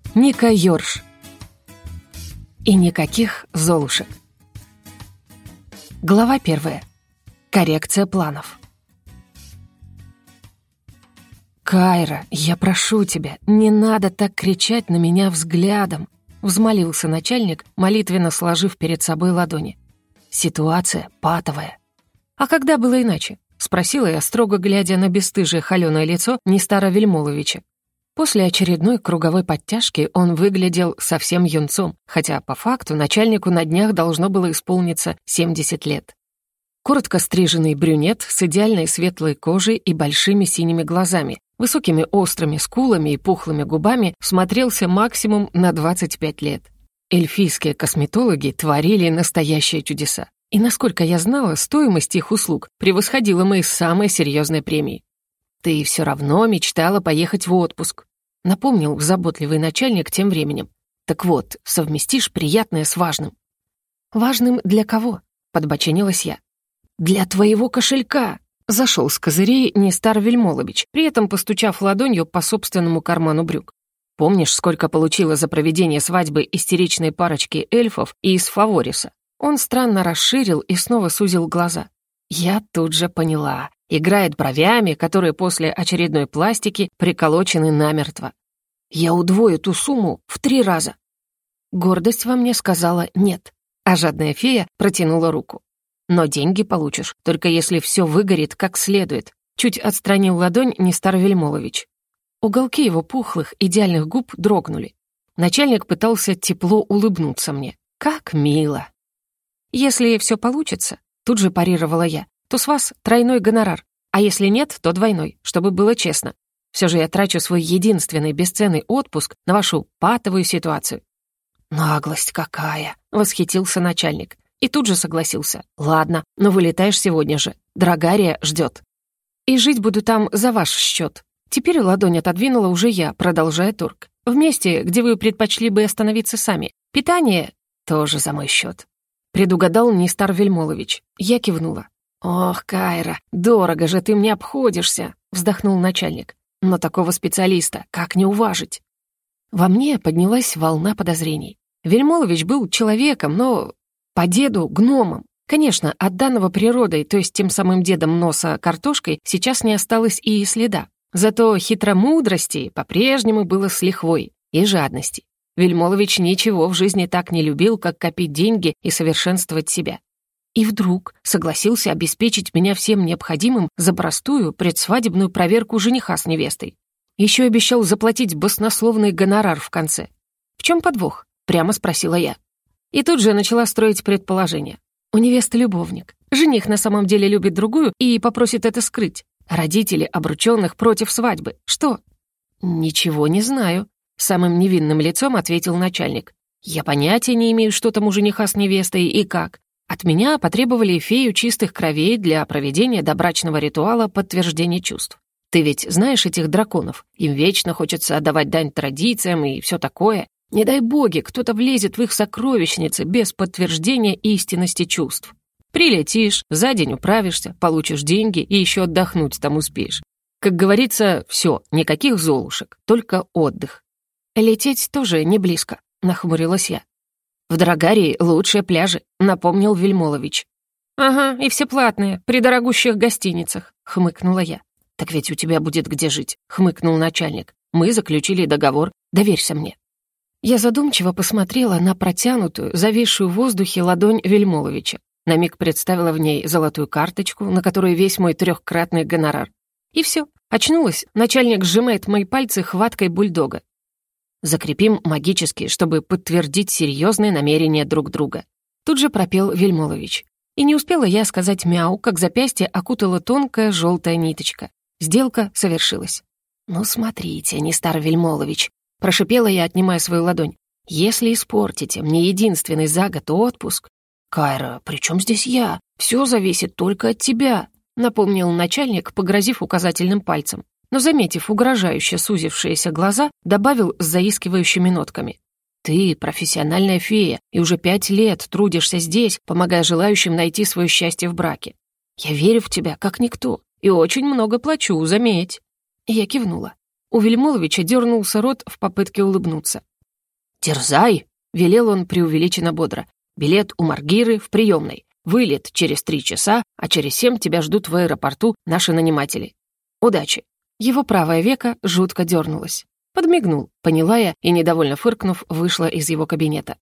Ника Йорш. И никаких золушек. Глава 1. Коррекция планов. «Кайра, я прошу тебя, не надо так кричать на меня взглядом», — взмолился начальник, молитвенно сложив перед собой ладони. «Ситуация патовая». «А когда было иначе?» — спросила я, строго глядя на бесстыжее холёное лицо Нестара Вельмоловича. После очередной круговой подтяжки он выглядел совсем юнцом, хотя по факту начальнику на днях должно было исполниться 70 лет. Коротко стриженный брюнет с идеальной светлой кожей и большими синими глазами, высокими острыми скулами и пухлыми губами смотрелся максимум на 25 лет. Эльфийские косметологи творили настоящие чудеса. И, насколько я знала, стоимость их услуг превосходила мои самые серьезные премии. «Ты все равно мечтала поехать в отпуск», — напомнил заботливый начальник тем временем. «Так вот, совместишь приятное с важным». «Важным для кого?» — подбоченилась я. «Для твоего кошелька!» — зашел с козырей Нестар Вельмолович, при этом постучав ладонью по собственному карману брюк. «Помнишь, сколько получила за проведение свадьбы истеричной парочки эльфов и из Фавориса?» Он странно расширил и снова сузил глаза. Я тут же поняла. Играет бровями, которые после очередной пластики приколочены намертво. Я удвою ту сумму в 3 раза. Гордость во мне сказала «нет», а жадная фея протянула руку. «Но деньги получишь, только если все выгорит как следует», чуть отстранил ладонь Нестар Вельмолович. Уголки его пухлых, идеальных губ дрогнули. Начальник пытался тепло улыбнуться мне. «Как мило!» «Если все получится», тут же парировала я, то с вас тройной гонорар, а если нет, то двойной, чтобы было честно. Все же я трачу свой единственный бесценный отпуск на вашу патовую ситуацию». «Наглость какая!» — восхитился начальник. И тут же согласился. «Ладно, но вылетаешь сегодня же. Драгария ждет. И жить буду там за ваш счет». Теперь ладонь отодвинула уже я, продолжая торг. «В месте, где вы предпочли бы остановиться сами. Питание тоже за мой счет». Предугадал Нестар Вельмолович. Я кивнула. «Ох, Кайра, дорого же ты мне обходишься», — вздохнул начальник. «Но такого специалиста как не уважить?» Во мне поднялась волна подозрений. Вельмолович был человеком, но по деду гномом. Конечно, от данного природой, то есть тем самым дедом носа картошкой, сейчас не осталось и следа. Зато хитромудрости по-прежнему было с лихвой и жадности. Вельмолович ничего в жизни так не любил, как копить деньги и совершенствовать себя. И вдруг согласился обеспечить меня всем необходимым за простую предсвадебную проверку жениха с невестой. Еще обещал заплатить баснословный гонорар в конце. «В чем подвох?» — прямо спросила я. И тут же начала строить предположение. У невесты любовник. Жених на самом деле любит другую и попросит это скрыть. Родители обрученных против свадьбы. Что? «Ничего не знаю», — самым невинным лицом ответил начальник. «Я понятия не имею, что там у жениха с невестой и как. От меня потребовали фею чистых кровей для проведения добрачного ритуала подтверждения чувств. Ты ведь знаешь этих драконов? Им вечно хочется отдавать дань традициям и все такое. Не дай боги, кто-то влезет в их сокровищницы без подтверждения истинности чувств. Прилетишь, за день управишься, получишь деньги и еще отдохнуть там успеешь. Как говорится, все, никаких золушек, только отдых». «Лететь тоже не близко», — нахмурилась я. «В Драгарии лучшие пляжи», — напомнил Вельмолович. «Ага, и все платные, при дорогущих гостиницах», — хмыкнула я. «Так ведь у тебя будет где жить», — хмыкнул начальник. «Мы заключили договор, доверься мне». Я задумчиво посмотрела на протянутую, зависшую в воздухе ладонь Вельмоловича. На миг представила в ней золотую карточку, на которой весь мой 3-кратный гонорар. И все, очнулась, начальник сжимает мои пальцы хваткой бульдога. «Закрепим магически, чтобы подтвердить серьезные намерения друг друга», тут же пропел Вельмолович. И не успела я сказать «мяу», как запястье окутала тонкая желтая ниточка. Сделка совершилась. «Ну смотрите, Нестар Вельмолович», прошипела я, отнимая свою ладонь. «Если испортите мне единственный за год отпуск...» «Кайра, при чем здесь я? Все зависит только от тебя», напомнил начальник, погрозив указательным пальцем. Но, заметив угрожающе сузившиеся глаза, добавил с заискивающими нотками. «Ты профессиональная фея и уже 5 лет трудишься здесь, помогая желающим найти свое счастье в браке. Я верю в тебя, как никто, и очень много плачу, заметь». Я кивнула. У Вельмоловича дернулся рот в попытке улыбнуться. «Дерзай!» — велел он преувеличенно бодро. «Билет у Маргиры в приемной. Вылет через 3 часа, а через 7 тебя ждут в аэропорту наши наниматели. Удачи!» Его правое веко жутко дернулось. Подмигнул, поняла я, и, недовольно фыркнув, вышла из его кабинета.